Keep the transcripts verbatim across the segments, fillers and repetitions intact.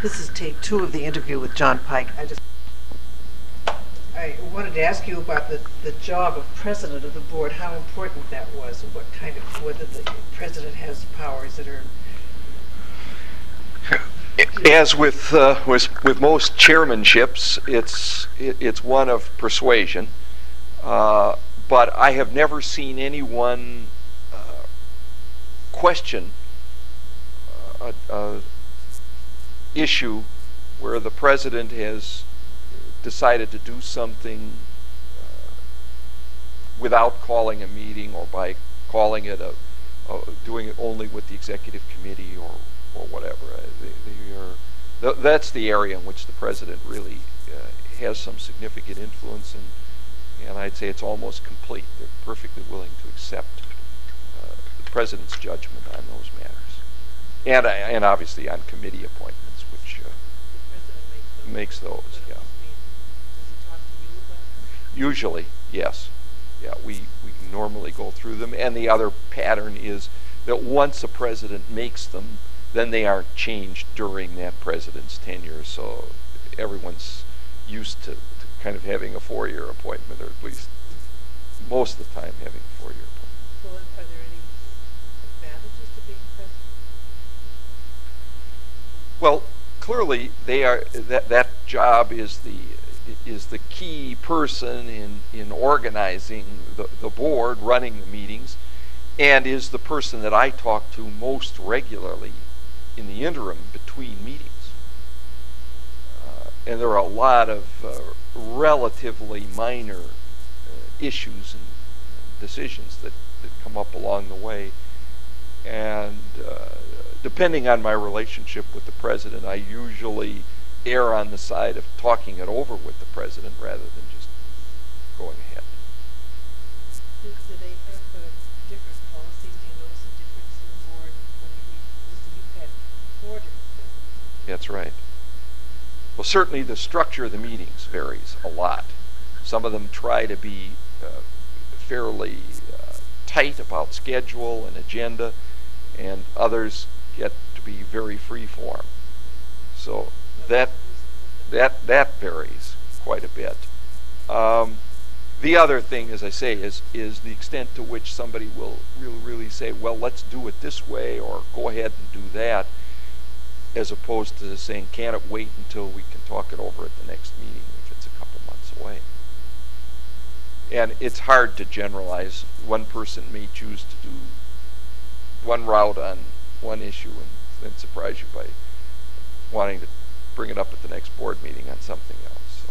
This is take two of the interview with John Pike. I just I wanted to ask you about the, the job of president of the board, how important that was, and what kind of, whether the president has powers that are... As with uh, with, with most chairmanships, it's it, it's one of persuasion. Uh, but I have never seen anyone uh, question a, a issue where the president has decided to do something uh, without calling a meeting, or by calling it a, a doing it only with the executive committee, or or whatever. Uh, they, they are, th that's the area in which the president really uh, has some significant influence, and and I'd say it's almost complete. They're perfectly willing to accept uh, the president's judgment on those matters, and uh, and obviously on committee appointments, which uh, The president makes those. makes those. Yeah. Does he talk to you about them? Usually, yes. Yeah, we, we normally go through them. And the other pattern is that once a president makes them, then they aren't changed during that president's tenure. So everyone's used to, to kind of having a four-year appointment, or at least most of the time having a four-year appointment. Well, are there any advantages to being president? Well, clearly they are that that job is the is the key person in in organizing the, the board, running the meetings, and is the person that I talk to most regularly in the interim between meetings. Uh, and there are a lot of uh, relatively minor uh, issues and decisions that, that come up along the way, and uh, depending on my relationship with the president, I usually err on the side of talking it over with the president rather than just going ahead. Do, do they have uh, different policies? Do you notice a difference in the board when you listen? You've had four different presidents. That's right. Well, certainly the structure of the meetings varies a lot. Some of them try to be uh, fairly uh, tight about schedule and agenda, and others get to be very free form. So that that that varies quite a bit. Um, the other thing, as I say, is is the extent to which somebody will really really say, well, let's do it this way, or go ahead and do that, as opposed to saying, can't it wait until we can talk it over at the next meeting if it's a couple months away. And it's hard to generalize. One person may choose to do one route on one issue and then surprise you by wanting to bring it up at the next board meeting on something else. So.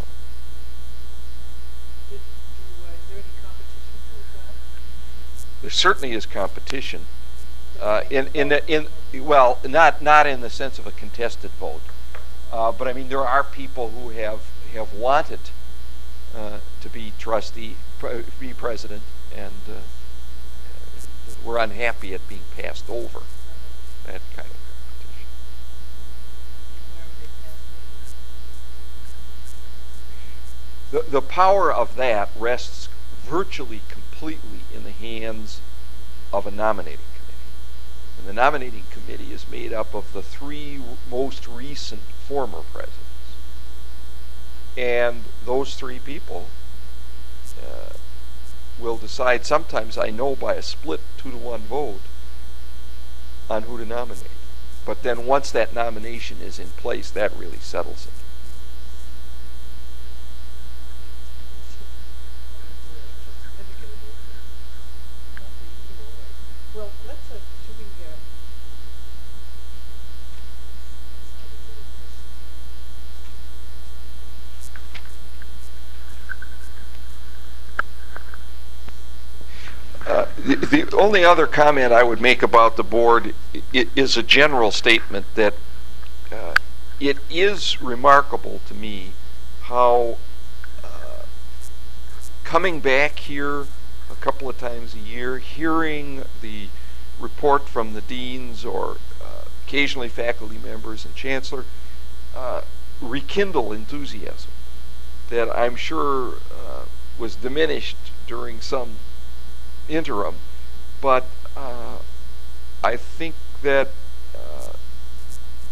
Did, do, uh, is there any competition for the job? There certainly is competition. Uh, in in the, in well, not not in the sense of a contested vote, uh, but I mean there are people who have have wanted uh, to be trustee, pre be president, and uh, were unhappy at being passed over. That kind of competition. Where were they passed? The the power of that rests virtually completely in the hands of a nominating committee. And the nominating committee is made up of the three most recent former presidents. And those three people uh, will decide, sometimes I know by a split two to one vote, on who to nominate. But then once that nomination is in place, that really settles it. Well, let's, uh, should we, uh, Uh, the, the only other comment I would make about the board I is a general statement that uh, it is remarkable to me how uh, coming back here a couple of times a year, hearing the report from the deans or uh, occasionally faculty members and chancellor uh, rekindle enthusiasm that I'm sure uh, was diminished during some interim, but uh, I think that uh,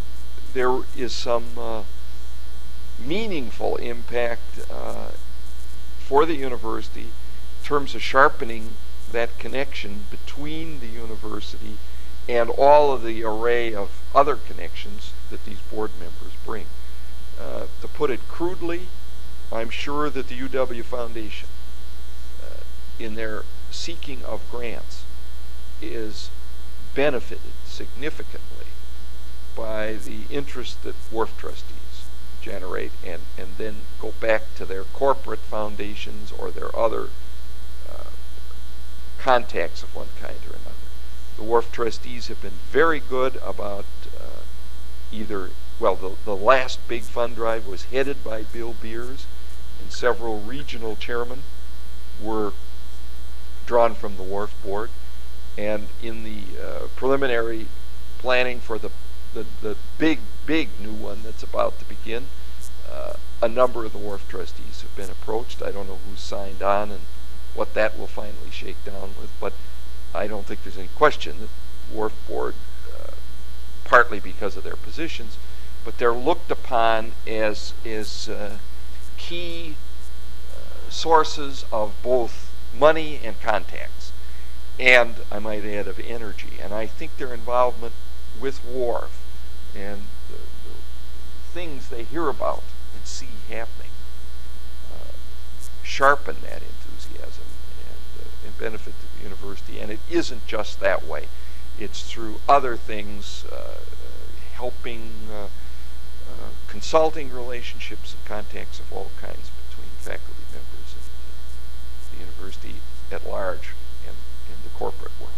there is some uh, meaningful impact uh, for the university in terms of sharpening that connection between the university and all of the array of other connections that these board members bring. Uh, to put it crudely, I'm sure that the U W Foundation, uh, in their seeking of grants, is benefited significantly by the interest that W R F trustees generate and, and then go back to their corporate foundations or their other uh, contacts of one kind or another. The W R F trustees have been very good about uh, either, well, the, the last big fund drive was headed by Bill Beers, and several regional chairmen were drawn from the W R F board. And in the uh, preliminary planning for the, the, the big, big new one that's about to begin, uh, a number of the W R F trustees have been approached. I don't know who's signed on and what that will finally shake down with, but I don't think there's any question that the W R F board, uh, partly because of their positions, but they're looked upon as, as uh, key uh, sources of both money and contacts, and I might add of energy. And I think their involvement with W R F and the, the things they hear about and see happening uh, sharpen that enthusiasm and, uh, and benefit to the university. And it isn't just that way. It's through other things, uh, uh, helping uh, uh, consulting relationships and contacts of all kinds between faculty members and uh, the university at large and in the corporate world.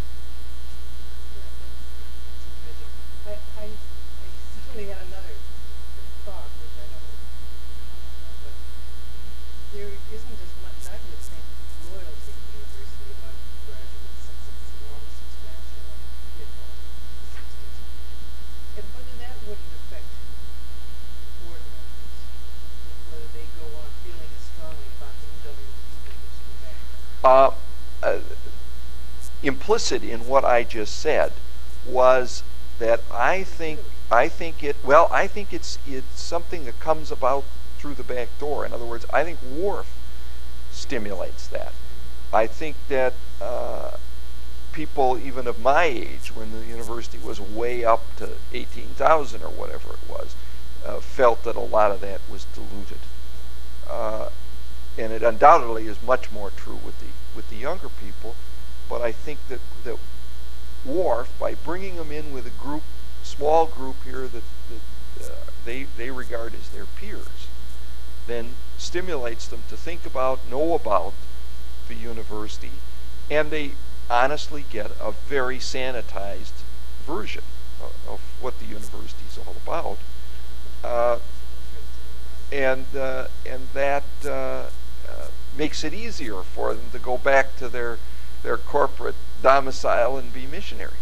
I, I, I certainly had another thought, which I don't know, but there isn't as much, I would think, loyalty to the university among graduates since its enormous expansion and hit all the sixties. And whether that wouldn't affect board members, whether they go on feeling as strongly about the U W as they used to back then. Uh, uh, implicit in what I just said was that I think I think it well I think it's it's something that comes about through the back door. In other words, I think W R F stimulates that. I think that uh, people even of my age, when the university was way up to eighteen thousand or whatever it was, uh, felt that a lot of that was diluted. Uh, and it undoubtedly is much more true with the with the younger people. But I think that that W R F, by bringing them in with a group, small group here that, that uh, they they regard as their peers, then stimulates them to think about, know about the university, and they honestly get a very sanitized version of, of what the university is all about, uh, and uh, and that uh, uh, makes it easier for them to go back to their their corporate domicile and be missionaries.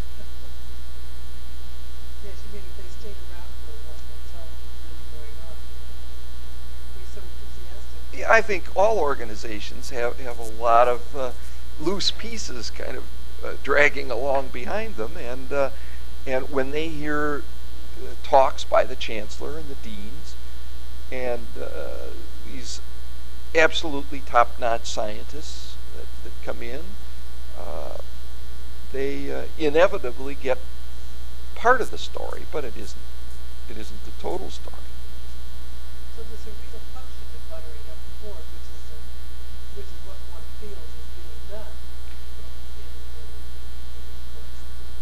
Yes, you mean if they stayed around for a while and saw what was really going on, be so enthusiastic. Yeah, I think all organizations have, have a lot of uh, loose pieces kind of uh, dragging along behind them, and uh, and when they hear uh, talks by the chancellor and the deans and uh, these absolutely top-notch scientists that, that come in, uh, they uh, inevitably get part of the story, but it isn't it isn't the total story. So there's a real function to buttering up the board, which is a, which is what one feels is being done in, in, in, in the course of the,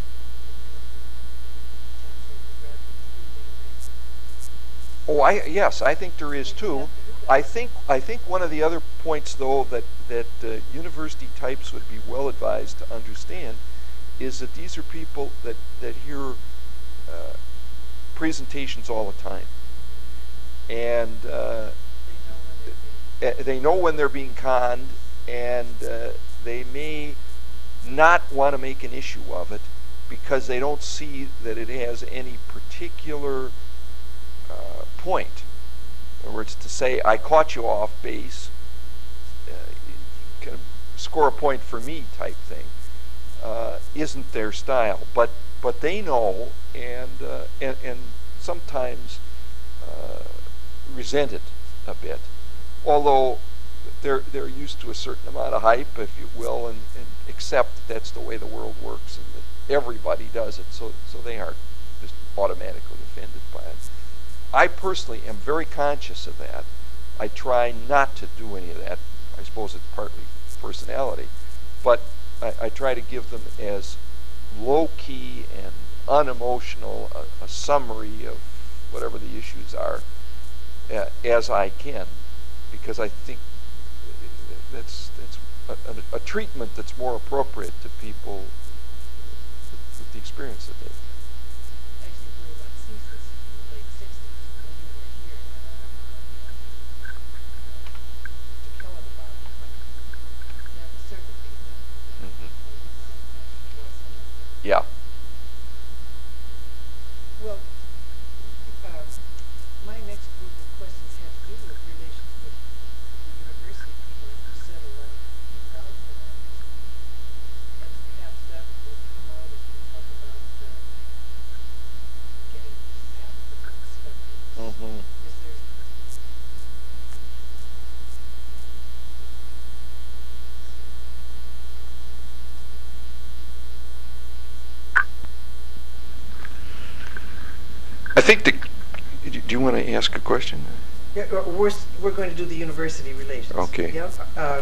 the graduate student. Oh, I yes, I think there is too. I think I think one of the other points, though, that that uh, university types would be well advised to understand is that these are people that that hear uh, presentations all the time, and uh, they know when they're being conned, and uh, they may not want to make an issue of it because they don't see that it has any particular uh, point. In other words, to say, I caught you off base, uh, kind of score a point for me type thing, uh, isn't their style. But but they know, and uh, and, and sometimes uh, resent it a bit, although they're they're used to a certain amount of hype, if you will, and, and accept that that's the way the world works and that everybody does it, so so they aren't just automatically offended by it. I personally am very conscious of that. I try not to do any of that. I suppose it's partly personality, but I, I try to give them as low-key and unemotional a, a summary of whatever the issues are uh, as I can, because I think that's that's a, a, a treatment that's more appropriate to people with, with the experience that they've had. Actually, we were on C S I S in the late sixties when you were here, and I remember to kill it about it, but there was certain things that Mm-hmm. actually was some of the Yeah. Well, um, my next group of questions have to do with relations with the university people who settle on crowd finance. And perhaps that would come out if you talk about uh, getting half the books funded. Mm-hmm. Is there I think the. Do you want to ask a question? Yeah, uh, we're, s- we're going to do the university relations. Okay. Yeah. Uh,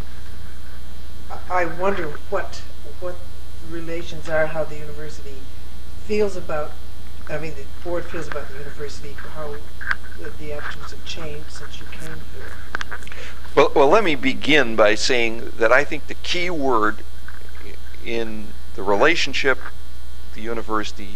I I wonder what, what the relations are, how the university feels about, I mean, the board feels about the university, how the, the attitudes have changed since you came here. Well, well, let me begin by saying that I think the key word in the relationship, the university,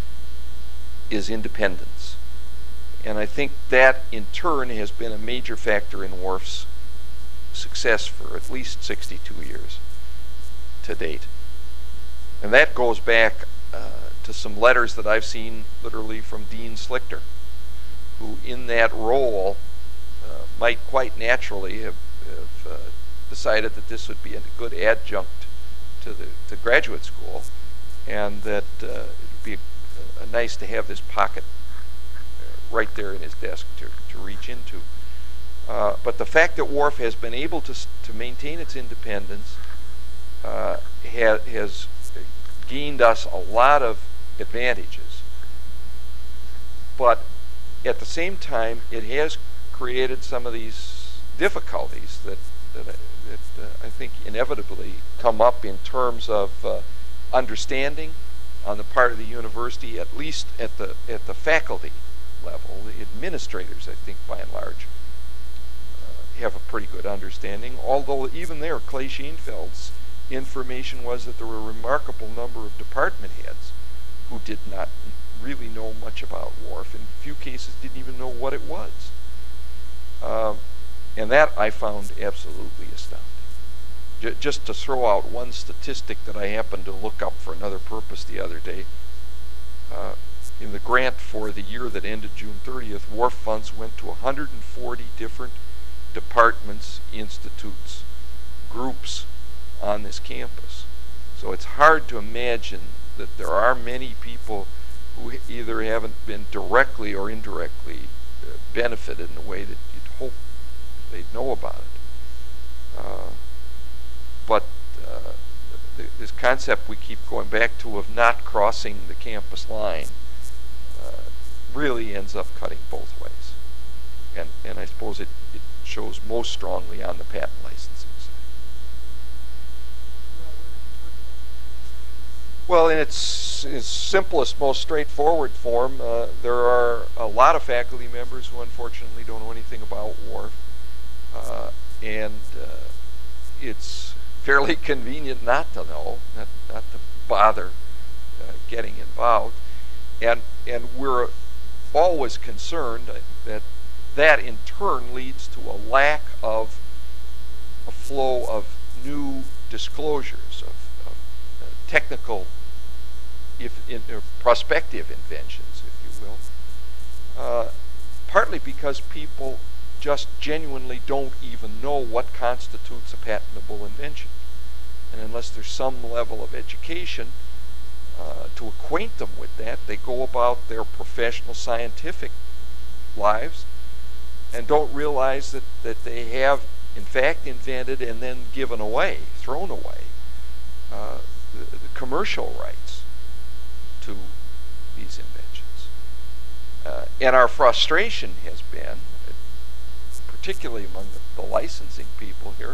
is independence. And I think that, in turn, has been a major factor in WARF's success for at least sixty-two years to date. And that goes back uh, to some letters that I've seen literally from Dean Slichter, who in that role uh, might quite naturally have, have uh, decided that this would be a good adjunct to the to graduate school, and that uh, it would be uh, nice to have this pocket uh, right there in his desk to, to reach into. Uh, but the fact that WARF has been able to to maintain its independence uh, ha has gained us a lot of advantages. But at the same time, it has created some of these difficulties that that, I- that uh, I think inevitably come up in terms of uh, understanding on the part of the university, at least at the at the faculty level. The administrators, I think, by and large, uh, have a pretty good understanding. Although even there, Clay Schoenfeld's information was that there were a remarkable number of department heads who did not really know much about WARF. In a few cases, didn't even know what it was. Um, and that I found absolutely astounding. J just to throw out one statistic that I happened to look up for another purpose the other day, uh, in the grant for the year that ended June thirtieth, WARF funds went to one hundred forty different departments, institutes, groups on this campus. So it's hard to imagine that there are many people who either haven't been directly or indirectly uh, benefited in a way that you'd hope they'd know about it. Uh, but uh, th this concept we keep going back to of not crossing the campus line uh, really ends up cutting both ways. And, and I suppose it, it shows most strongly on the patent licensing side. Well, in its, its simplest, most straightforward form, uh, there are a lot of faculty members who unfortunately don't know anything about WARF, uh, and uh, it's fairly convenient not to know, not, not to bother uh, getting involved, and and we're always concerned that that in turn leads to a lack of a flow of new disclosures of, of uh, technical, if in, uh, prospective inventions, if you will, uh, partly because people just genuinely don't even know what constitutes a patentable invention. And unless there's some level of education, uh, to acquaint them with that. They go about their professional scientific lives and don't realize that, that they have, in fact, invented and then given away, thrown away, uh, the, the commercial rights to these inventions. Uh, and our frustration has been, particularly among the, the licensing people here,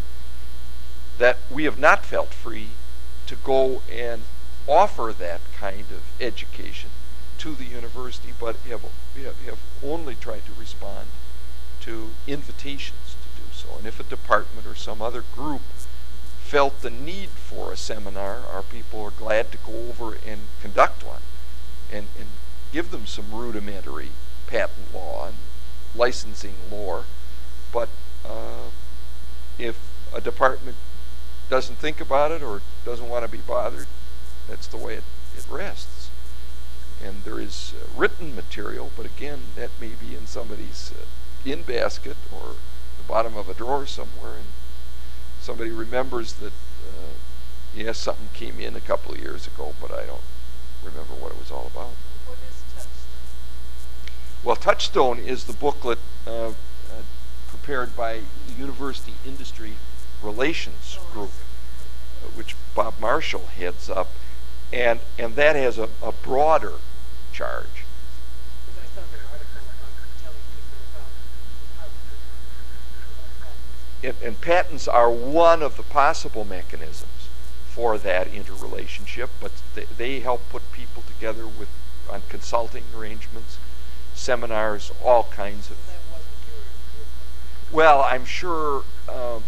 that we have not felt free to go and offer that kind of education to the university, but have, have only tried to respond to invitations to do so. And if a department or some other group felt the need for a seminar, our people are glad to go over and conduct one and, and give them some rudimentary patent law and licensing lore. But uh, if a department doesn't think about it or doesn't want to be bothered, that's the way it, it rests. And there is uh, written material, but again, that may be in somebody's uh, in basket or the bottom of a drawer somewhere, and somebody remembers that, uh, yes, something came in a couple of years ago, but I don't remember what it was all about. What is Touchstone? Well, Touchstone is the booklet uh, uh, prepared by the University Industry Relations Oh, Group, uh, which Bob Marshall heads up, and and that has a, a broader charge. Because I saw their article about telling people about how to do about patents. And, and patents are one of the possible mechanisms for that interrelationship, but they, they help put people together with on consulting arrangements, seminars, all kinds of. So that wasn't your, your book. Well, I'm sure um,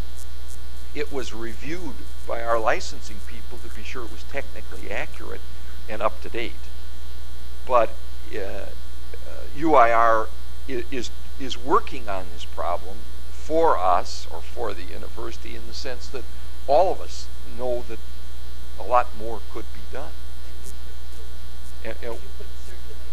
it was reviewed by our licensing people to be sure it was technically accurate and up to date. But uh, uh, U I R is is working on this problem for us or for the university in the sense that all of us know that a lot more could be done. And you couldn't do it. And, and, You couldn't circulate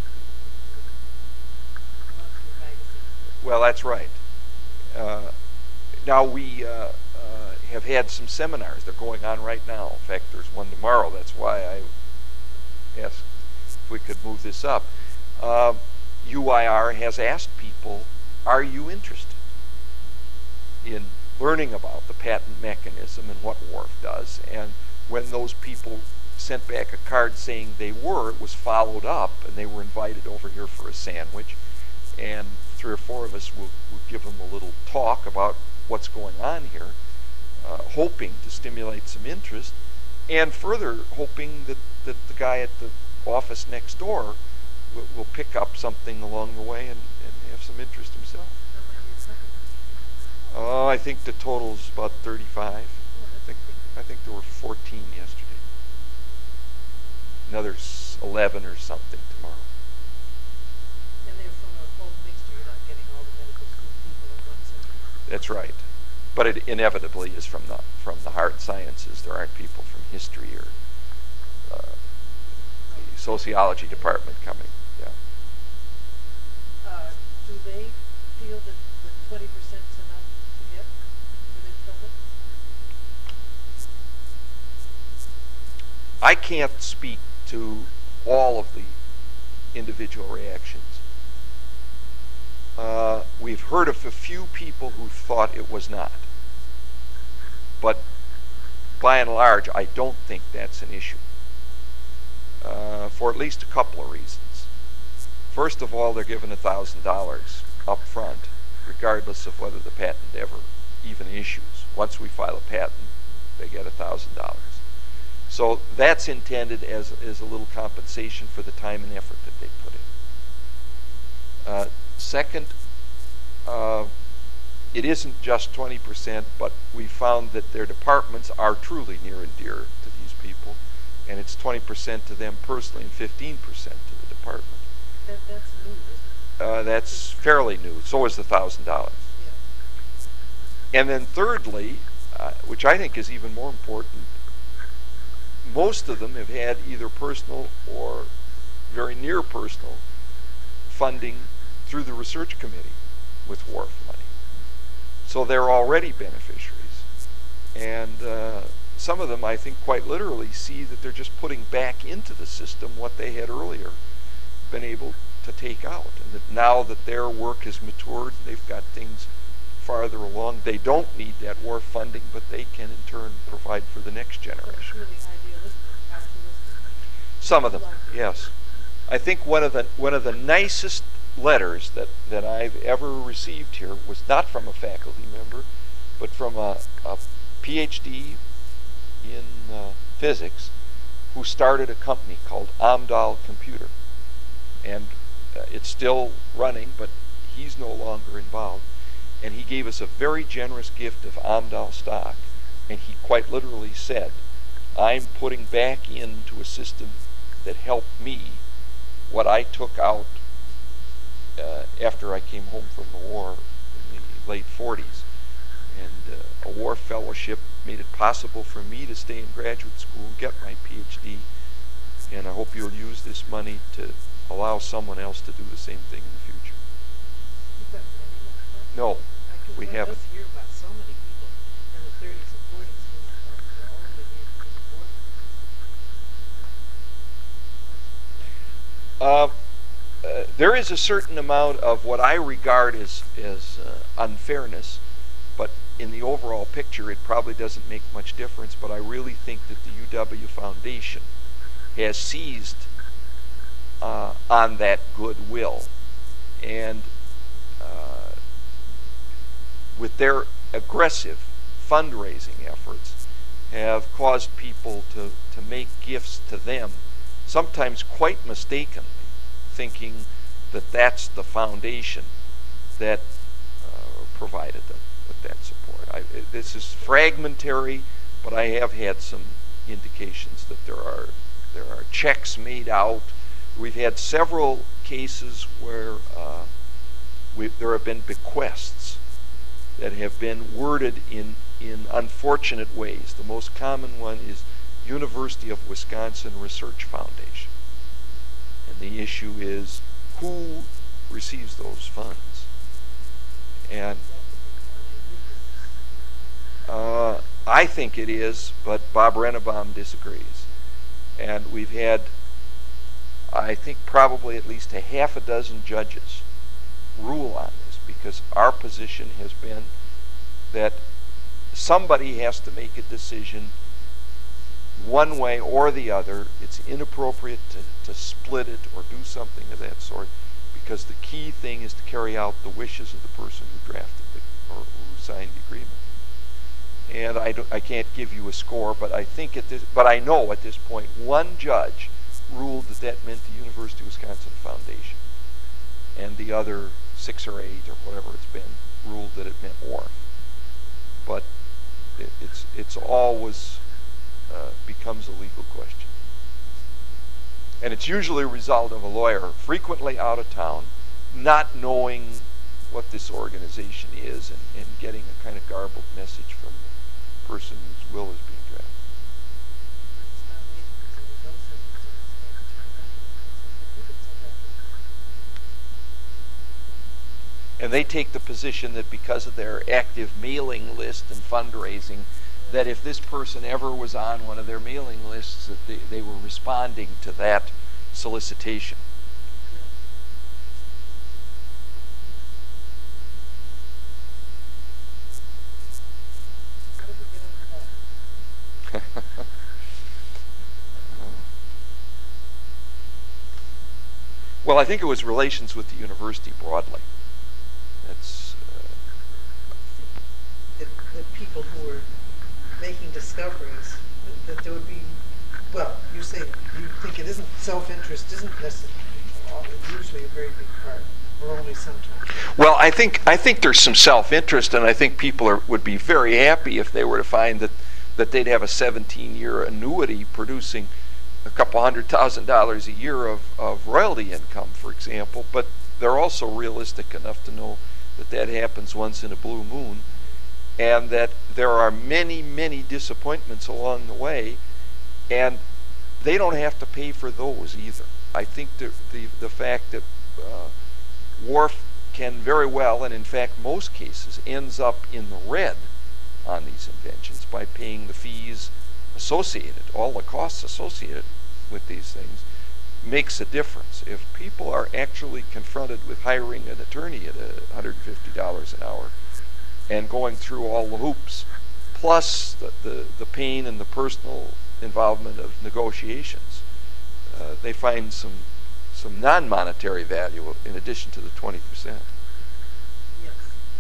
it. Monthly magazine. well, that's right. Uh, now we uh, uh, have had some seminars. They're going on right now. In fact, there's one tomorrow. That's why I asked if we could move this up. Uh, U I R has asked people, are you interested in learning about the patent mechanism and what W R F does? And when those people sent back a card saying they were, it was followed up, and they were invited over here for a sandwich. And three or four of us will, will give them a little talk about what's going on here, uh, hoping to stimulate some interest, and further hoping that, that the guy at the office next door will, will pick up something along the way and, and have some interest himself. How many is that? Oh, I think the total's about thirty-five. Oh, I that's think, big. I think there were fourteen yesterday. Another s- eleven or something tomorrow. And they're from a whole mixture. You're not getting all the medical school people at once. And That's right. But it inevitably is from the from the hard sciences. There aren't people from history or uh, the sociology department coming. Yeah. uh, do they feel that the twenty percent is enough to get for their trouble? I can't speak to all of the individual reactions. Uh, we've heard of a few people who thought it was not. But by and large, I don't think that's an issue. Uh, for at least a couple of reasons. First of all, they're given one thousand dollars up front, regardless of whether the patent ever even issues. Once we file a patent, they get one thousand dollars. So that's intended as, as a little compensation for the time and effort that they put in. Uh, second, uh, it isn't just twenty percent, but we found that their departments are truly near and dear to these people, and it's twenty percent to them personally and fifteen percent to the department. That, that's new, isn't it? Uh, that's fairly new. So is the one thousand dollars. Yeah. And then thirdly, uh, which I think is even more important, most of them have had either personal or very near personal funding through the research committee with W R F money. So they're already beneficiaries. And uh, some of them, I think, quite literally see that they're just putting back into the system what they had earlier been able to take out, and that now that their work has matured, they've got things farther along. They don't need that war funding, but they can in turn provide for the next generation. Really idealistic, altruistic. Some of them, yes. I think one of the one of the nicest letters that, that I've ever received here was not from a faculty member, but from a, a P H D in uh, physics who started a company called Amdahl Computer. And uh, it's still running, but he's no longer involved. And he gave us a very generous gift of Amdahl stock. And he quite literally said, I'm putting back into a system that helped me what I took out uh, after I came home from the war in the late forties. And uh, a war fellowship made it possible for me to stay in graduate school and get my P H D. And I hope you'll use this money to allow someone else to do the same thing in the future. You've got many like that? No, I we could haven't. hear about so many people in the thirties and forties who uh, were only in, in war. Uh, uh, there is a certain amount of what I regard as, as uh, unfairness, but in the overall picture it probably doesn't make much difference, but I really think that the U W Foundation has seized uh, on that goodwill, and uh, with their aggressive fundraising efforts have caused people to, to make gifts to them, sometimes quite mistakenly, thinking that that's the foundation that uh, provided them with that support. I, this is fragmentary, but I have had some indications that there are there are checks made out. We've had several cases where uh, we, there have been bequests that have been worded in in unfortunate ways. The most common one is University of Wisconsin Research Foundation. And the issue is who receives those funds. And uh, I think it is, but Bob Rennebaum disagrees. And we've had, I think, probably at least a half a dozen judges rule on this, because our position has been that somebody has to make a decision one way or the other. It's inappropriate to, to split it or do something of that sort, because the key thing is to carry out the wishes of the person who drafted the, or who signed the agreement. And I, don't, I can't give you a score, but I think at this, but I know at this point one judge ruled that that meant the University of Wisconsin Foundation, and the other six or eight or whatever it's been ruled that it meant W A R F. But it, it's it's always uh, becomes a legal question, and it's usually a result of a lawyer frequently out of town, not knowing what this organization is, and, and getting a kind of garbled message from the person whose will is being drafted. And they take the position that because of their active mailing list and fundraising, that if this person ever was on one of their mailing lists, that they, they were responding to that solicitation. How did we get onto that? Well, I think it was relations with the university broadly. That's uh, That, that people who were making discoveries, that, that there would be, well, you say you think it isn't self-interest, isn't necessarily usually a very big part, or only sometimes. well. I think I think there's some self-interest, and I think people are, would be very happy if they were to find that that they'd have a seventeen-year annuity producing a couple hundred thousand dollars a year of, of royalty income, for example. But they're also realistic enough to know that that happens once in a blue moon, and that there are many, many disappointments along the way, and they don't have to pay for those either. I think the the, the fact that uh, W A R F can very well, and in fact most cases, ends up in the red on these inventions by paying the fees associated, all the costs associated with these things, makes a difference. If people are actually confronted with hiring an attorney at one hundred fifty dollars an hour and going through all the hoops, plus the, the, the pain and the personal involvement of negotiations, uh, they find some some non-monetary value in addition to the twenty percent. Yes.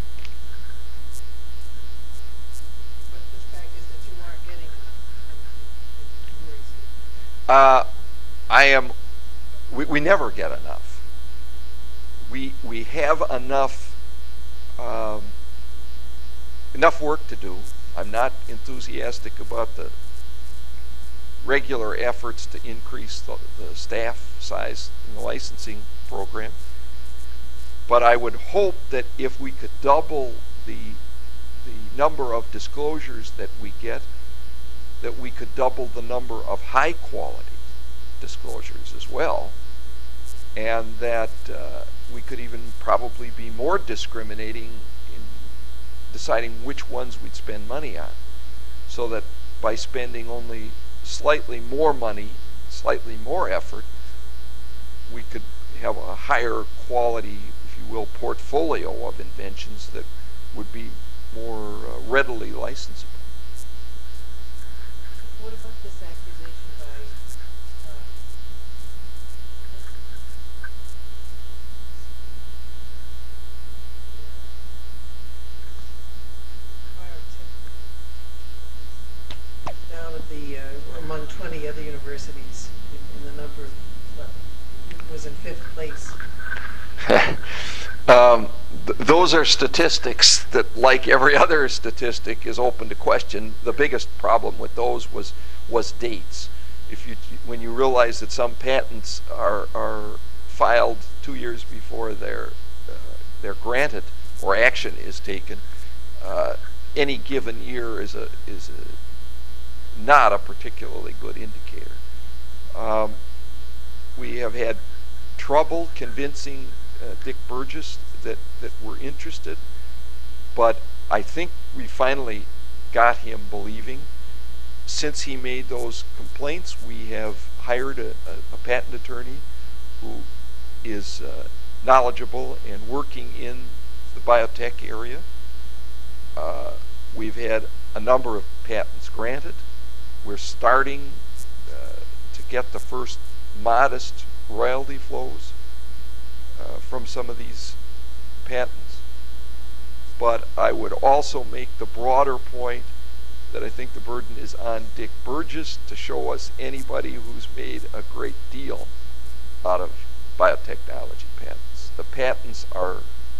But the fact is that you aren't getting enough. It worries you. Uh, I am, we, we never get enough. We, we have enough, um, enough work to do. I'm not enthusiastic about the regular efforts to increase the, the staff size in the licensing program. But I would hope that if we could double the, the number of disclosures that we get, that we could double the number of high quality disclosures as well, and that uh, we could even probably be more discriminating in deciding which ones we'd spend money on, so that by spending only slightly more money, slightly more effort, we could have a higher quality, if you will, portfolio of inventions that would be more uh, readily licensable. What about this accusation by um, Down at the, uh, among twenty other universities in, in the number, what, was in fifth place. um, th- those are statistics that, like every other statistic, is open to question. The biggest problem with those was was dates. If you when you realize that some patents are are filed two years before they're uh, they're granted or action is taken, uh, any given year is a is a not a particularly good indicator. Um, we have had trouble convincing uh, Dick Burgess that, that we're interested, but I think we finally got him believing. Since he made those complaints, we have hired a, a, a patent attorney who is uh, knowledgeable and working in the biotech area. Uh, we've had a number of patents granted. We're starting uh, to get the first modest royalty flows uh, from some of these patents. But I would also make the broader point that I think the burden is on Dick Burgess to show us anybody who's made a great deal out of biotechnology patents. The patents are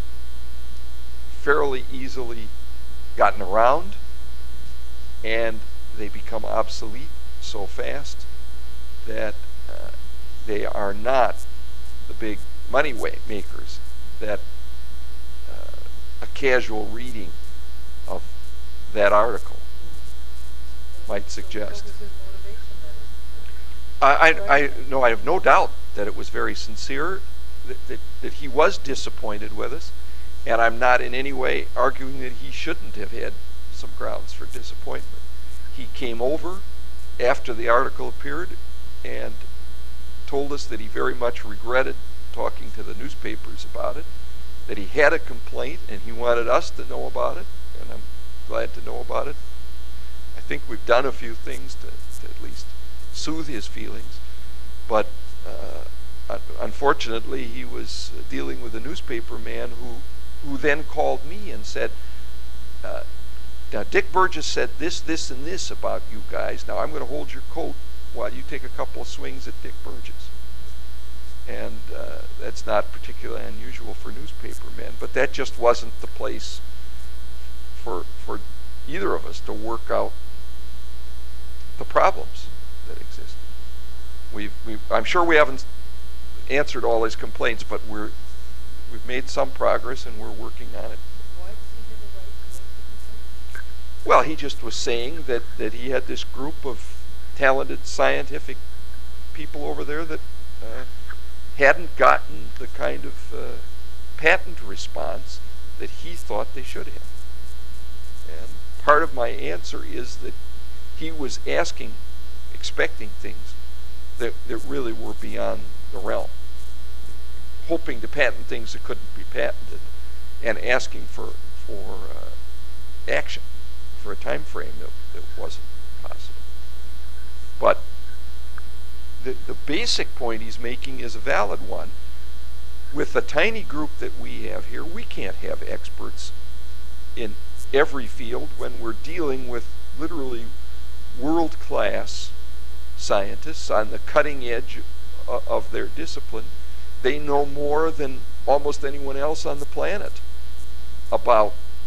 fairly easily gotten around, and they become obsolete so fast that uh, they are not the big money wa- makers that uh, a casual reading of that article might suggest. So what was his motivation then? I, I, I no, I have no doubt that it was very sincere, that, that, that he was disappointed with us, and I'm not in any way arguing that he shouldn't have had some grounds for disappointment. He came over after the article appeared and told us that he very much regretted talking to the newspapers about it, that he had a complaint and he wanted us to know about it, and I'm glad to know about it. I think we've done a few things to, to at least soothe his feelings, but uh, unfortunately he was dealing with a newspaper man who, who then called me and said, uh, now Dick Burgess said this, this, and this about you guys. Now I'm going to hold your coat while you take a couple of swings at Dick Burgess. And uh, that's not particularly unusual for newspaper men, but that just wasn't the place for for either of us to work out the problems that existed. We've, we've I'm sure we haven't answered all his complaints, but we're we've made some progress and we're working on it. Why does he have a right to make the complaint? Well, he just was saying that, that he had this group of talented scientific people over there that uh, hadn't gotten the kind of uh, patent response that he thought they should have. And part of my answer is that he was asking, expecting things that, that really were beyond the realm, hoping to patent things that couldn't be patented, and asking for for uh, action, for a time frame that, that wasn't possible. But the the basic point he's making is a valid one. With the tiny group that we have here, we can't have experts in every field when we're dealing with literally world-class scientists on the cutting edge uh, of their discipline. They know more than almost anyone else on the planet about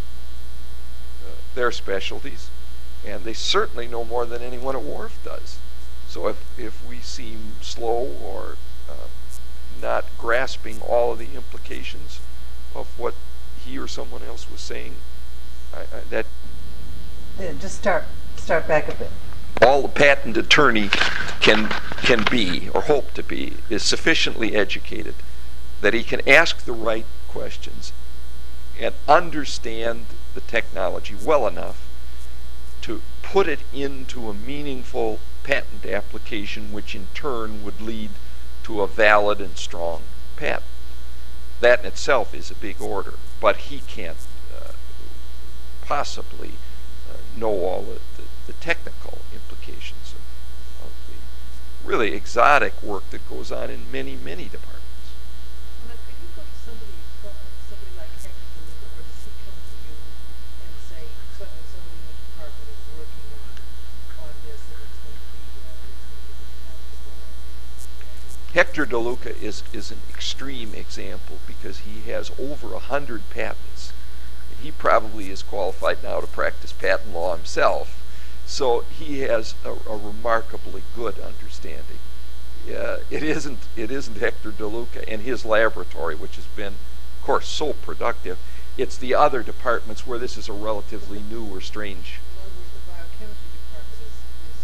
uh, their specialties, and they certainly know more than anyone at Wharf does. So if, if we seem slow or uh, not grasping all of the implications of what he or someone else was saying, I, I, that Yeah, just start start back a bit. all the patent attorney can can be or hope to be is sufficiently educated that he can ask the right questions and understand the technology well enough to put it into a meaningful patent application, which in turn would lead to a valid and strong patent. That in itself is a big order, but he can't uh, possibly uh, know all the, the, the technical implications of, of the really exotic work that goes on in many, many departments. Well, now, could you go to somebody, uh, somebody like Hector DeLuca, or does he come to you and say, so, somebody in the department is working on, on this and it's going to be, uh, it's going to be patentable? Hector DeLuca is, is an extreme example because he has over a hundred patents. And he probably is qualified now to practice patent law himself. So he has a, a remarkably good understanding. Uh, it isn't it isn't Hector DeLuca and his laboratory, which has been, of course, so productive. It's the other departments where this is a relatively new or strange. In other words, the biochemistry department is, is,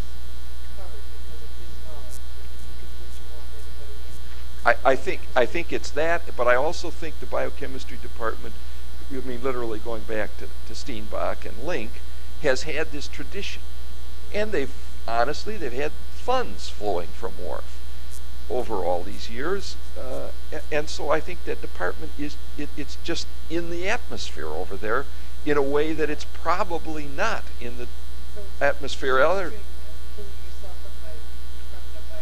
is covered because of his knowledge, and he could put you on anybody in. I, I think I think it's that, but I also think the biochemistry department, I mean, literally going back to, to Steenbach and Link, has had this tradition, and they've honestly they've had funds flowing from Wharf over all these years, uh, and, and so I think that department is it, it's just in the atmosphere over there in a way that it's probably not in the So it's atmosphere other. shoestring, uh, pulling yourself up by, propped up by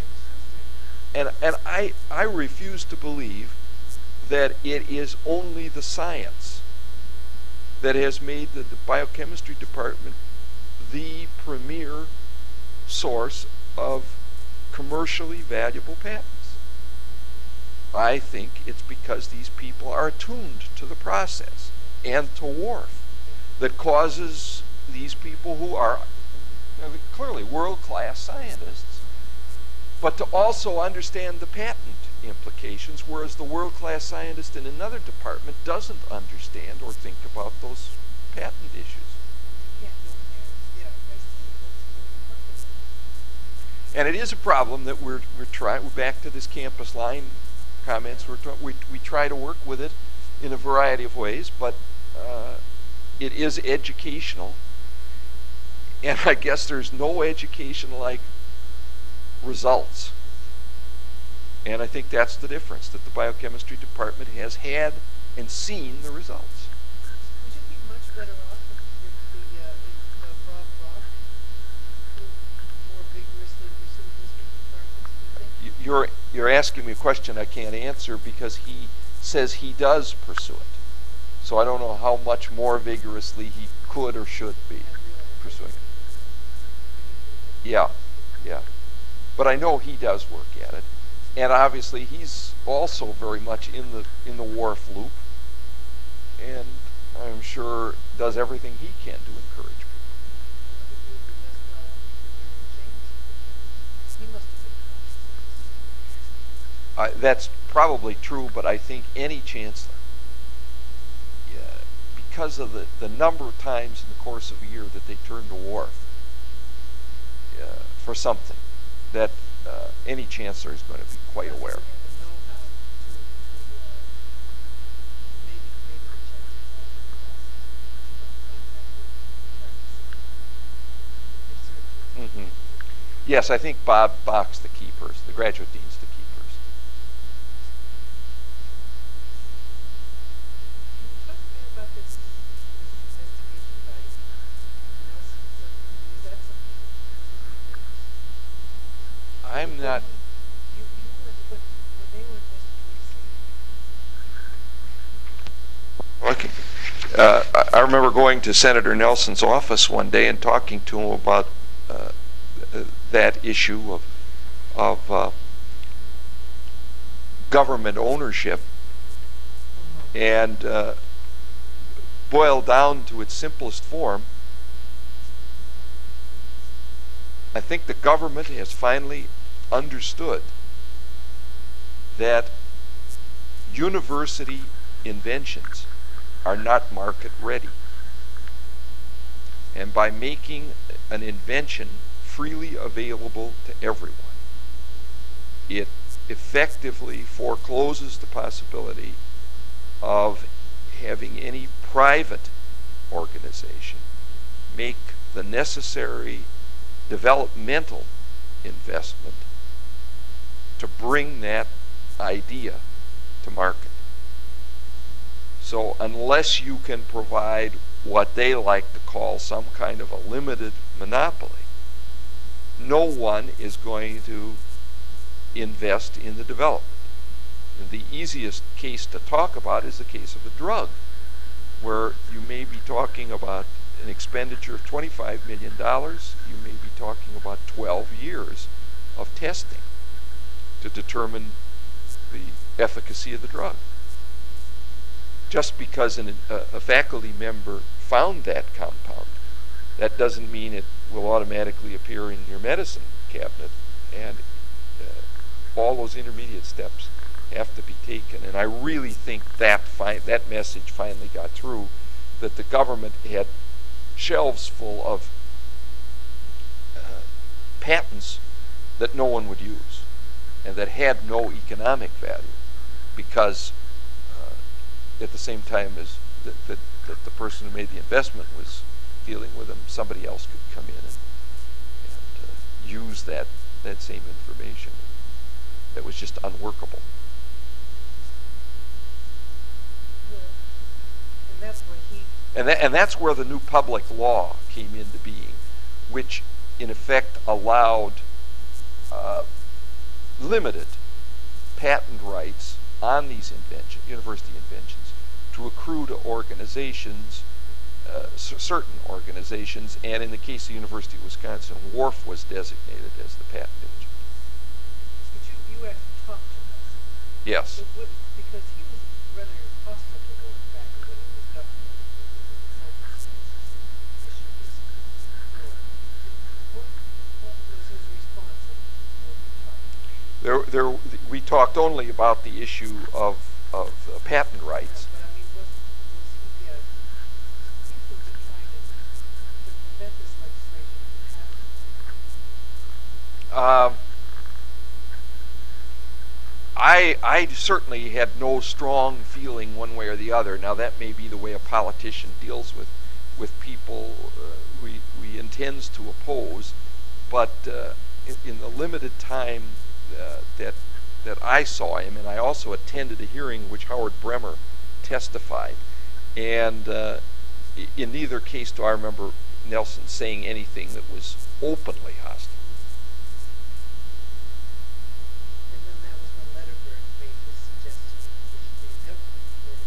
the shoestring. And and I I refuse to believe that it is only the science that has made the, the biochemistry department the premier source of commercially valuable patents. I think it's because these people are attuned to the process and to Wharf that causes these people who are you know, clearly world-class scientists, but to also understand the patent implications, whereas the world-class scientist in another department doesn't understand or think about those patent issues. You can't go in there and, yeah, I see, that's the purpose of it. And it is a problem that we're we're trying. We're back to this campus line comments. We're try, we we try to work with it in a variety of ways, but uh, it is educational. And I guess there's no education like results. And I think that's the difference, that the biochemistry department has had and seen the results. Would you be much better off if, if the, uh, if uh, Bob Brock would more vigorously pursue district departments, do you think? You- You're you're asking me a question I can't answer because he says he does pursue it. So I don't know how much more vigorously he could or should be I realize. pursuing it. Yeah, yeah. But I know he does work at it. And obviously he's also very much in the in the Wharf loop. And I'm sure does everything he can to encourage people. He must have been conscious. Uh, that's probably true, but I think any chancellor, yeah, because of the, the number of times in the course of a year that they turn to Wharf yeah, for something, that uh, any chancellor is going to be quite aware. They have the know-how to, to uh, maybe, maybe the chancellor's also costs from contact with practicing. They certainly Yes, I think Bob Bach's the keepers, the graduate dean's the keepers. Can you talk a bit about this, this investigation by Nelson? So, I mean, was that something that was I'm not. You, you were, but when they were investigating. Okay. Uh, I I remember going to Senator Nelson's office one day and talking to him about uh, that issue of of uh, government ownership, Mm-hmm. and uh, boiled down to its simplest form. I think the government has finally understood that university inventions are not market ready. And by making an invention freely available to everyone, it effectively forecloses the possibility of having any private organization make the necessary developmental investment to bring that idea to market. So unless you can provide what they like to call some kind of a limited monopoly, no one is going to invest in the development. And the easiest case to talk about is the case of a drug, where you may be talking about an expenditure of twenty-five million dollars, you may be talking about twelve years of testing to determine the efficacy of the drug. Just because an, a, a faculty member found that compound, that doesn't mean it will automatically appear in your medicine cabinet, and uh, all those intermediate steps have to be taken. And I really think that fi- that message finally got through, that the government had shelves full of uh, patents that no one would use and that had no economic value, because uh, at the same time as that, that, that the person who made the investment was dealing with them, somebody else could come in and, and uh, use that, that same information that was just unworkable. Yeah. And that's what he. And, that, and that's where the new public law came into being, which in effect allowed uh, limited patent rights on these inventions, university inventions, to accrue to organizations, uh, c- certain organizations, and in the case of the University of Wisconsin, W A R F was designated as the patent agent. But you, you actually talked to Nelson. Yes. But what, because he was rather hostile to W A R F back when he was governor of the consulting issue was before. What, what was his response when you talked? There, there, we talked only about the issue of, of uh, patent rights. But I mean, was, was he, uh, influenced in trying to, to prevent this legislation from happening? Um, I, I certainly had no strong feeling one way or the other. Now that may be the way a politician deals with, with people uh, who, he, who he intends to oppose, but uh, in, in the limited time uh, that that I saw him, and I also attended a hearing in which Howard Bremer testified, and uh, in neither case do I remember Nelson saying anything that was openly hostile. And then that was when Letterberg made his suggestion that there should be a government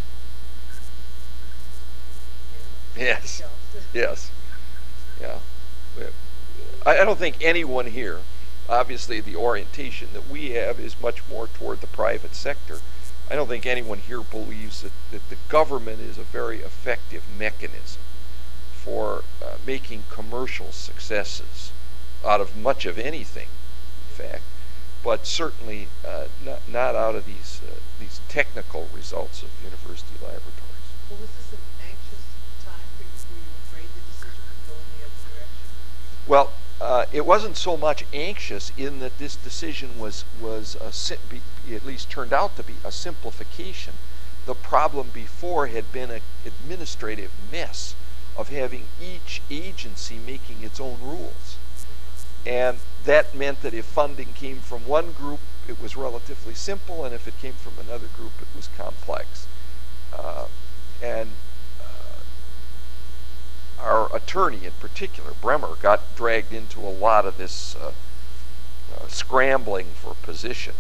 organization. Yeah. Yes. Shelves. Yes. Yeah. I, I don't think anyone here, obviously the orientation that we have is much more toward the private sector. I don't think anyone here believes that, that the government is a very effective mechanism for uh, making commercial successes out of much of anything, in fact, but certainly uh, not, not out of these, uh, these technical results of university laboratories. Well, was this an anxious time for you? Were you afraid the decision would go in the other direction? Well, uh, it wasn't so much anxious in that this decision was, was a sim- be, at least turned out to be a simplification. The problem before had been an administrative mess of having each agency making its own rules. And that meant that if funding came from one group, it was relatively simple, and if it came from another group, it was complex. Uh, and uh, our attorney in particular, Bremer, got dragged into a lot of this uh, uh, scrambling for position.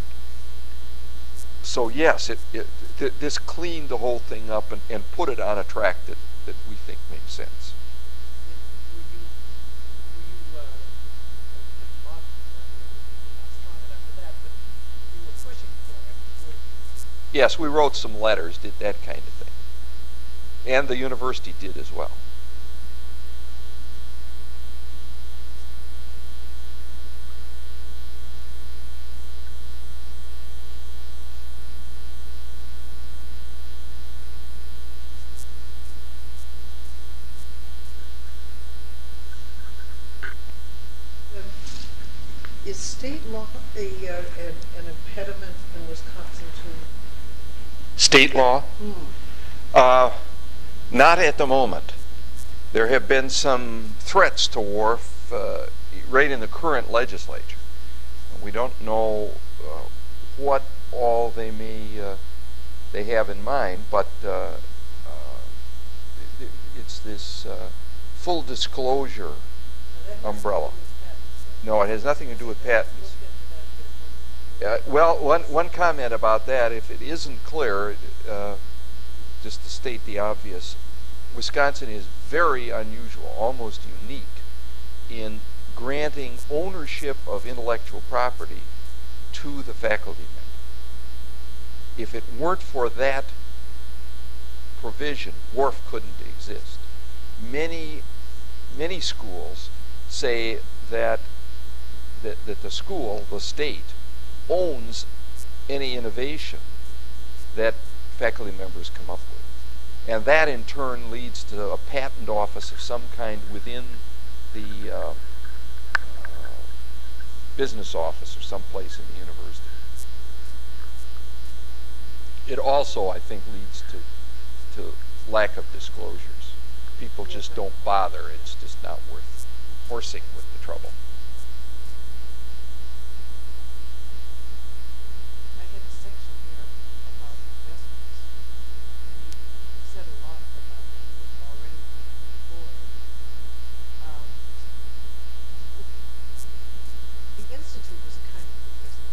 So yes, it, it th this cleaned the whole thing up and, and put it on a track that, that we think makes sense. Were you, were you, uh, not strong enough for that, but you were pushing for it? Were- Yes, we wrote some letters, did that kind of thing. And the university did as well. Is state law a, uh, an, an impediment in Wisconsin to? State law? Hmm. Uh, not at the moment. There have been some threats to Wharf uh, right in the current legislature. We don't know uh, what all they may uh, they have in mind, but uh, uh, it, it's this uh, full disclosure So that has to do umbrella. with patents, right? No, it has nothing to do with patents. We'll get to that in a moment. Uh, well, one, one comment about that, if it isn't clear, uh, just to state the obvious, Wisconsin is very unusual, almost unique, in granting ownership of intellectual property to the faculty member. If it weren't for that provision, Wharf couldn't exist. Many, many schools say that, that, that the school, the state, owns any innovation that faculty members come up with. And that in turn leads to a patent office of some kind within the uh, uh, business office or someplace in the university. It also, I think, leads to, to lack of disclosures. People just don't bother. It's just not worth horsing with the trouble. I had a section here about investments, and you said a lot about that already before. Um, the Institute was a kind of investment.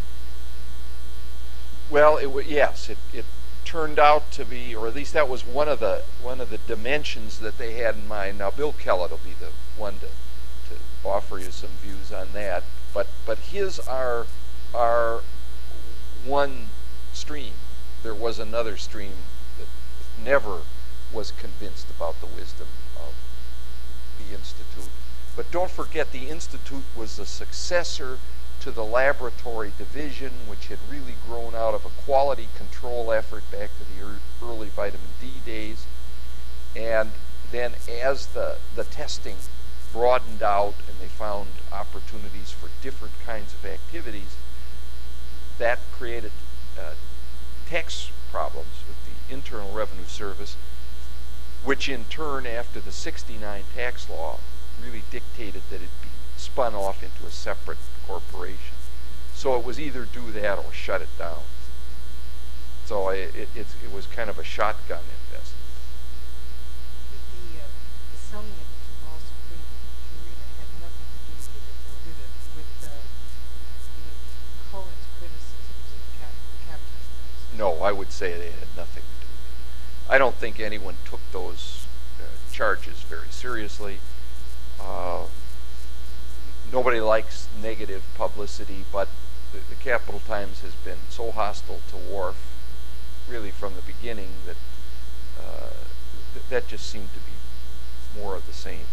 Well, it w yes, it, it turned out to be, or at least that was one of the one of the dimensions that they had in mind. Now, Bill Kellett will be the one to to offer you some views on that. But but his are are one stream. There was another stream that never was convinced about the wisdom of the Institute. But don't forget, the Institute was the successor to the laboratory division, which had really grown out of a quality control effort back to the er early vitamin D days. And then as the, the testing broadened out and they found opportunities for different kinds of activities, that created uh, tax problems with the Internal Revenue Service, which in turn, after the sixty-nine tax law, really dictated that it be spun off into a separate corporation. So it was either do that or shut it down. So it, it, it's, it was kind of a shotgun investment. The, uh, the selling of it to Law Supreme Arena had nothing to do with it, or did it, with, uh, you know, Cohen's criticisms of the cap, cap time. No, I would say they had nothing to do with it. I don't think anyone took those uh, charges very seriously. Uh, nobody likes negative publicity, but the, the Capital Times has been so hostile to Wharf really from the beginning that uh, th that just seemed to be more of the same.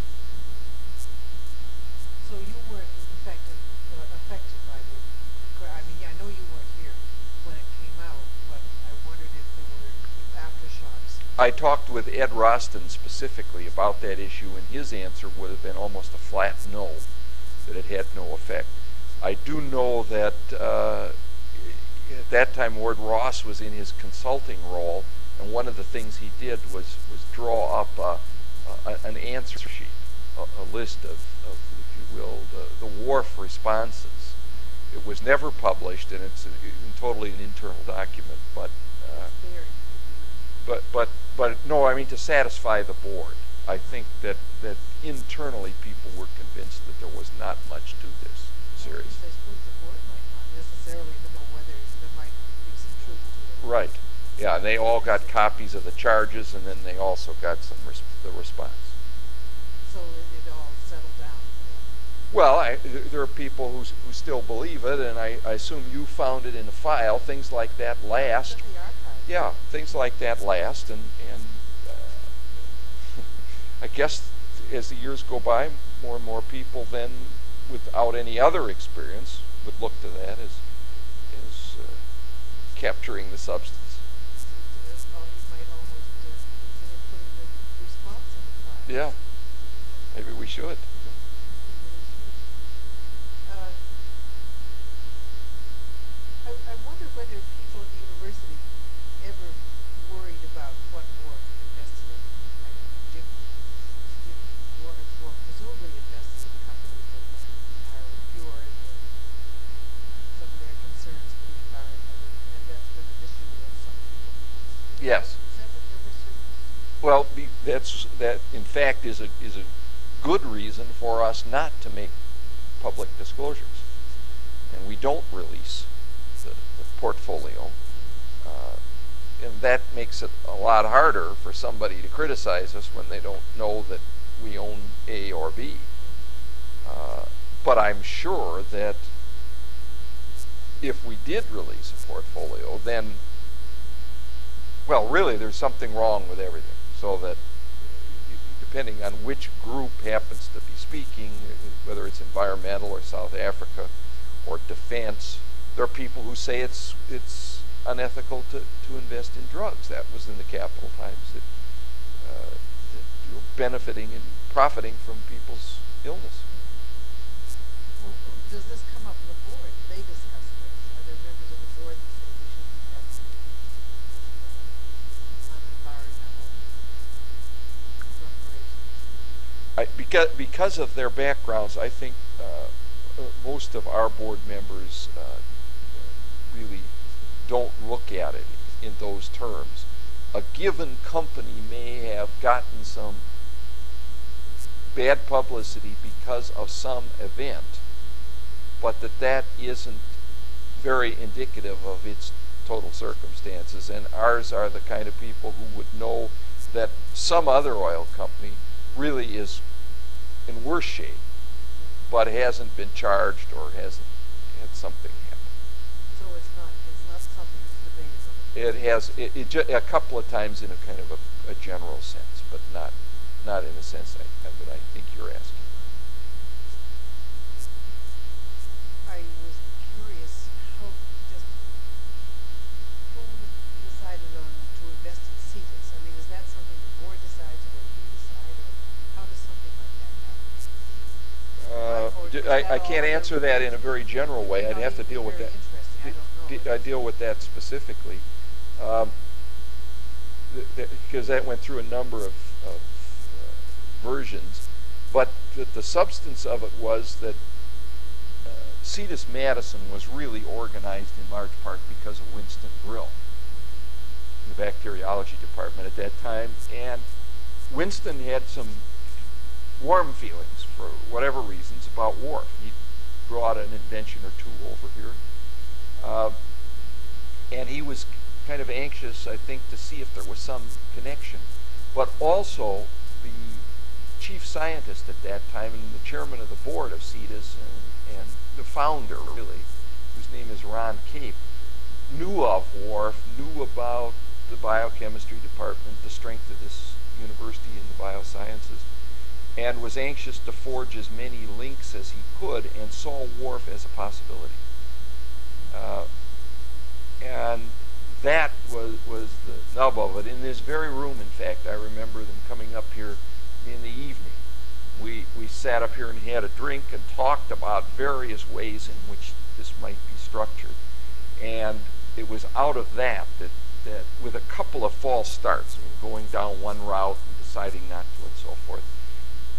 So you weren't affected, uh, affected by the, cra- I mean, I know you weren't here when it came out, but I wondered if there were aftershocks. I talked with Ed Roston specifically about that issue, and his answer would have been almost a flat no, that it had no effect. I do know that uh, at that time Ward Ross was in his consulting role, and one of the things he did was, was draw up uh, uh, an answer sheet, a, a list of, of, if you will, the, the Wharf responses. It was never published, and it's a, totally an internal document. But, uh, but, but, but no, I mean to satisfy the board. I think that that internally people were convinced that there was not much to this series. I suppose the board might not necessarily know whether there might be some truth to it. Right. Yeah, and they all got copies of the charges, and then they also got some res- the response. So it, it all settled down for them. Well, I, there are people who who still believe it, and I, I assume you found it in a file. Things like that last. It's in the archives. Yeah, things like that last, and and uh, I guess as the years go by, more and more people then, without any other experience, would look to that as as uh, capturing the substance. It's, uh, you might almost uh, consider putting the response in the file. Yeah, maybe we should. Uh, I, I wonder whether people at the university ever worried about what Wharf invested in. I mean, did, did Wharf, Wharf presumably invested in companies that weren't entirely pure in their, some of their concerns for the environment, and, and that's been an issue with some people. Yes. Is that what ever surfaced? Well, be, that's that. In fact, is a is a good reason for us not to make public disclosures, and we don't release the, the portfolio, uh, and that makes it a lot harder for somebody to criticize us when they don't know that we own A or B. Uh, but I'm sure that if we did release a portfolio, then, well, really, there's something wrong with everything. So that, depending on which group happens to be speaking, whether it's environmental or South Africa or defense, there are people who say it's it's unethical to, to invest in drugs. That was in the Capital Times, that, uh, that you're benefiting and profiting from people's illness. Well, does this come up in the board? They discuss this. Are there members of the board that say we should invest in on environmental corporations? I, because, because of their backgrounds, I think uh, uh, most of our board members uh, really don't look at it in those terms. A given company may have gotten some bad publicity because of some event, but that that isn't very indicative of its total circumstances. And ours are the kind of people who would know that some other oil company really is in worse shape, but hasn't been charged or hasn't had something happen. So it's not it's not something that's debated on the It has it, it ju- a couple of times in a kind of a, a general sense, but not not in the sense I, that I think you're asking. I was curious how just who decided on to invest in CETUS. I mean, is that something the board decides or you decide, or how does something like that happen? Uh, Or d- is I, that I can't all answer that in a very general way. I'd have to deal with Very that. interesting. I don't know. D- I deal with that specifically, um, th- th- because that went through a number of, of uh, versions. But the, the substance of it was that uh, CETUS Madison was really organized in large part because of Winston Grill in the bacteriology department at that time. And Winston had some warm feelings, for whatever reasons, about Wharf. He brought an invention or two over here. Uh, and he was kind of anxious, I think, to see if there was some connection. But also, the chief scientist at that time and the chairman of the board of CETUS and, and the founder, really, whose name is Ron Cape, knew of Wharf, knew about the biochemistry department, the strength of this university in the biosciences, and was anxious to forge as many links as he could and saw Wharf as a possibility. Uh, and that was, was the nub of it. In this very room, in fact, I remember them coming up here in the evening. We, we sat up here and had a drink and talked about various ways in which this might be structured. And it was out of that that, that with a couple of false starts, I mean, going down one route and deciding not to and so forth,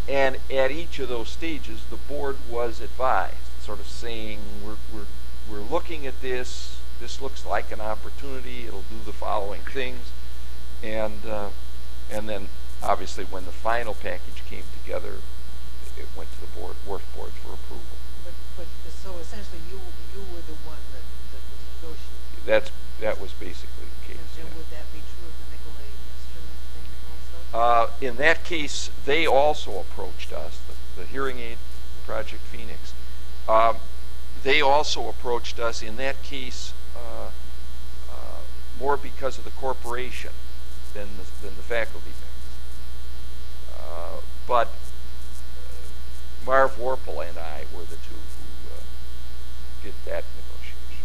And at each of those stages, the board was advised, sort of saying, we're, we're, we're looking at this, this looks like an opportunity, it'll do the following things. And, uh, and then, obviously, when the final package came together, it went to the board, Wharf Board for approval. But, but, so essentially, you, you were the one that, that was negotiating. That's, that was basically the case. And, and yeah. would that be true of the Nicolay instrument thing also? Uh, in that case, they also approached us, the, the hearing aid Project Phoenix. Um, they also approached us, in that case, uh, uh, more because of the corporation than the, than the faculty members. Uh, but uh, Marv Warple and I were the two who uh, did that negotiation.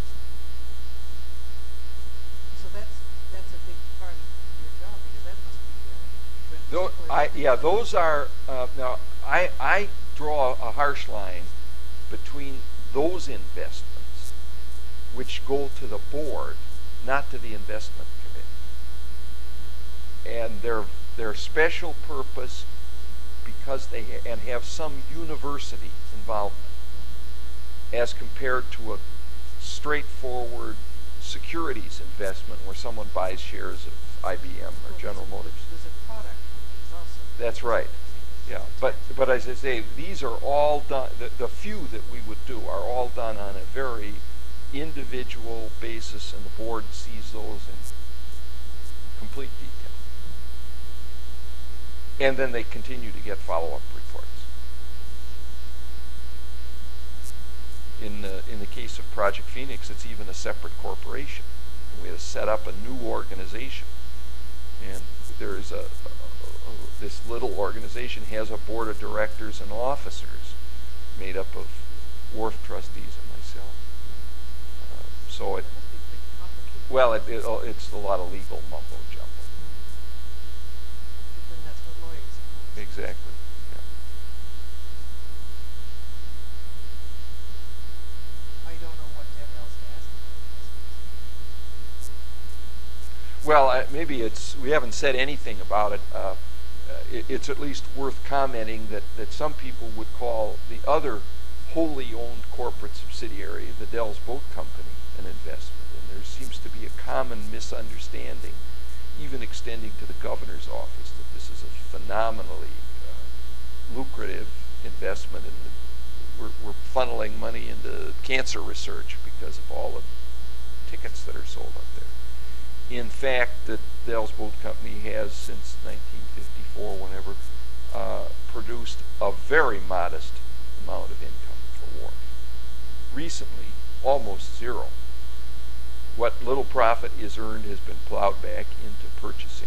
So that's that's a big part of your job, because that must be uh, Tho- I, yeah, those are, uh, now, I, I draw a harsh line between those investments, which go to the board, not to the investment committee. And their, their special purpose, because they ha- and have some university involvement, as compared to a straightforward securities investment where someone buys shares of I B M or Well, General there's a- Motors. There's a product from these also. That's right. Yeah, but but as I say, these are all done. The, the few that we would do are all done on a very individual basis, and the board sees those in complete detail. And then they continue to get follow-up reports. In the in the case of Project Phoenix, it's even a separate corporation. And we had to set up a new organization, and there is a, a, a this little organization has a board of directors and officers made up of wharf trustees and myself. Uh, so it That must be pretty complicated. well it, it it's a lot of legal mumbo jumbo. But then that's what lawyers are. Exactly. Yeah. I don't know what that else to ask about. Well, uh, maybe it's we haven't said anything about it. Uh, uh, it. It's at least worth commenting that, that some people would call the other wholly owned corporate subsidiary, the Dell's Boat Company, an investment. And there seems to be a common misunderstanding, even extending to the governor's office, that this is a phenomenally uh, lucrative investment, and we're, we're funneling money into cancer research because of all the tickets that are sold up there. In fact, the Dell's Boat Company has, since nineteen fifty-four, whenever, uh, produced a very modest amount of income for Wharf. Recently, almost zero. What little profit is earned has been plowed back into purchasing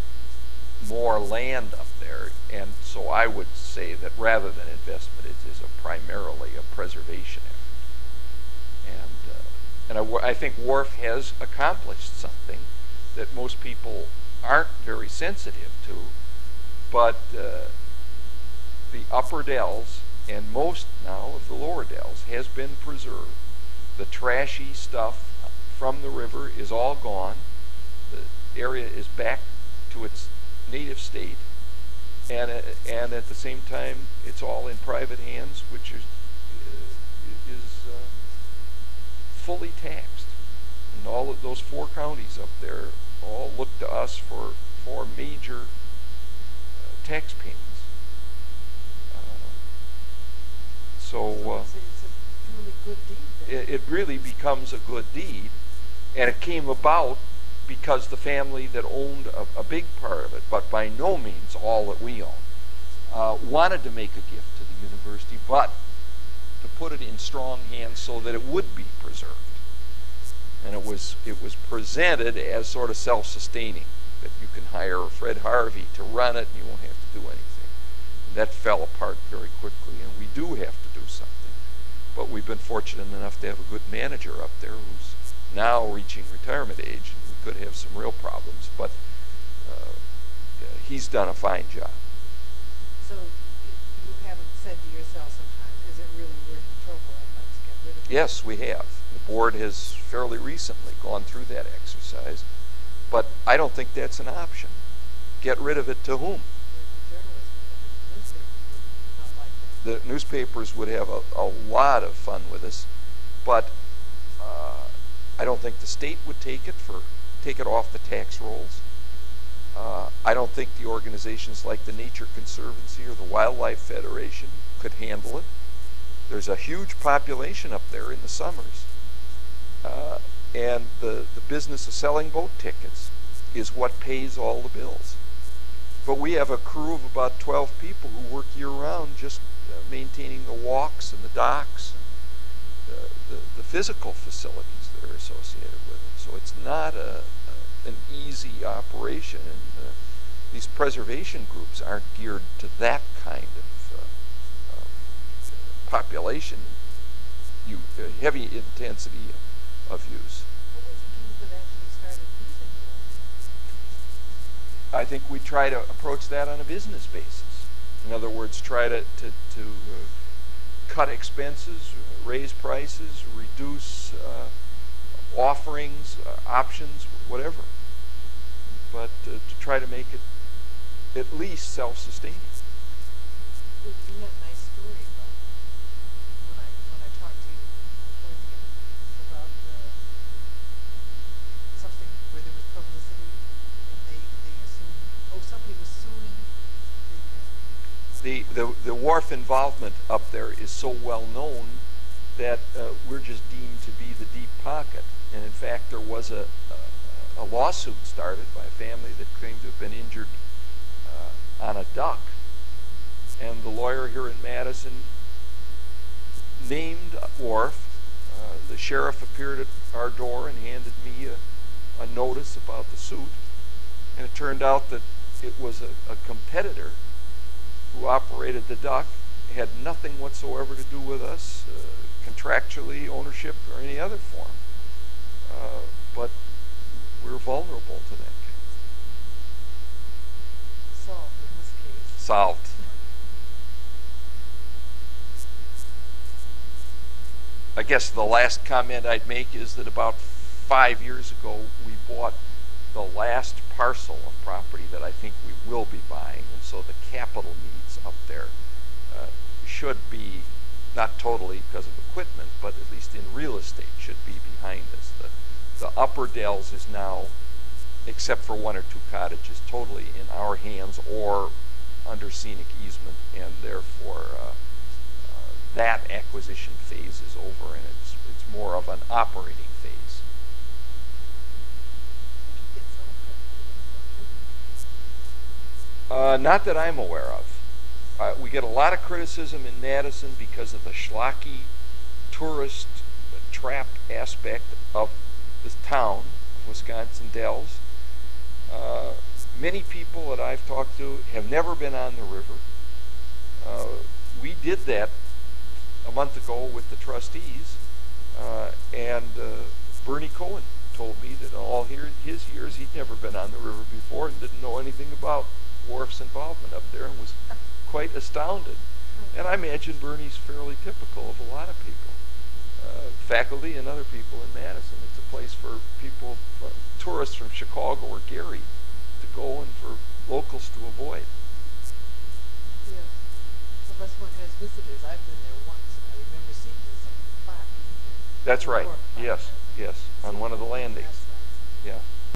more land up there, and so I would say that rather than investment, it is a primarily a preservation effort. And uh, and I, I think Wharf has accomplished something that most people aren't very sensitive to, but uh, the upper dells and most now of the lower dells has been preserved. The trashy stuff from the river is all gone. The area is back to its native state, and uh, and at the same time, it's all in private hands, which is uh, is uh, fully taxed. And all of those four counties up there all look to us for for major uh, tax payments. Uh, so. Uh, It's a, it's a truly good deed then. It, it really becomes a good deed, and it came about because the family that owned a, a big part of it, but by no means all that we own, uh, wanted to make a gift to the university, but to put it in strong hands so that it would be preserved. And it was it was presented as sort of self-sustaining, that you can hire Fred Harvey to run it and you won't have to do anything. And that fell apart very quickly, and we do have to do something. But we've been fortunate enough to have a good manager up there who's now reaching retirement age, and we could have some real problems, but uh, he's done a fine job. So y- you haven't said to yourself sometimes, is it really worth the trouble, and let's get rid of it? Yes, we have. The board has fairly recently gone through that exercise, but I don't think that's an option. Get rid of it to whom? The journalism and the newspaper would the newspapers would have a, a lot of fun with us, but uh, I don't think the state would take it for take it off the tax rolls. Uh, I don't think the organizations like the Nature Conservancy or the Wildlife Federation could handle it. There's a huge population up there in the summers. Uh, and the, the business of selling boat tickets is what pays all the bills. But we have a crew of about twelve people who work year-round just uh, maintaining the walks and the docks and the, the, the physical facilities that are associated with it. So it's not a, a, an easy operation. And uh, these preservation groups aren't geared to that kind of uh, uh, population, you, uh, heavy intensity of use. What would you do that actually started using the website? I think we try to approach that on a business basis. In other words, try to, to, to uh, cut expenses, raise prices, reduce uh, offerings, uh, options, whatever. But uh, to try to make it at least self-sustaining. You you had a nice story about when I when I talked to you before the interview about uh, something where there was publicity and they they assumed oh somebody was suing the. Uh, The, the, the wharf involvement up there is so well known that uh, we're just deemed to be the deep pocket. And in fact, there was a, a, a lawsuit started by a family that claimed to have been injured uh, on a dock. And the lawyer here in Madison named Wharf. Uh, the sheriff appeared at our door and handed me a, a notice about the suit. And it turned out that it was a, a competitor who operated the dock, had nothing whatsoever to do with us, uh, contractually, ownership, or any other form. Uh, but we're vulnerable to that kind of thing. solved in this case. Solved. I guess the last comment I'd make is that about five years ago we bought the last parcel of property that I think we will be buying, and so the capital needs up there uh, should be, not totally because of equipment, but at least in real estate should be behind us. The, the Upper Dells is now, except for one or two cottages, totally in our hands or under scenic easement, and therefore uh, uh, that acquisition phase is over, and it's, it's more of an operating phase. You get some credit for that, don't you? Uh, not that I'm aware of. Uh, we get a lot of criticism in Madison because of the schlocky tourist uh, trap aspect of this town of Wisconsin Dells. Uh, many people that I've talked to have never been on the river. Uh, we did that a month ago with the trustees, uh, and uh, Bernie Cohen told me that in all here, his years he'd never been on the river before and didn't know anything about Wharf's involvement up there and was quite astounded. And I imagine Bernie's fairly typical of a lot of people, uh, faculty and other people in Madison. It's a place for people, uh, tourists from Chicago or Gary to go and for locals to avoid. Yes. Unless one has visitors. I've been there once and I remember seeing this on the plaque. That's right. Or plaque, Yes, I think. yes, on one of the Seen it landings. last night. Yeah.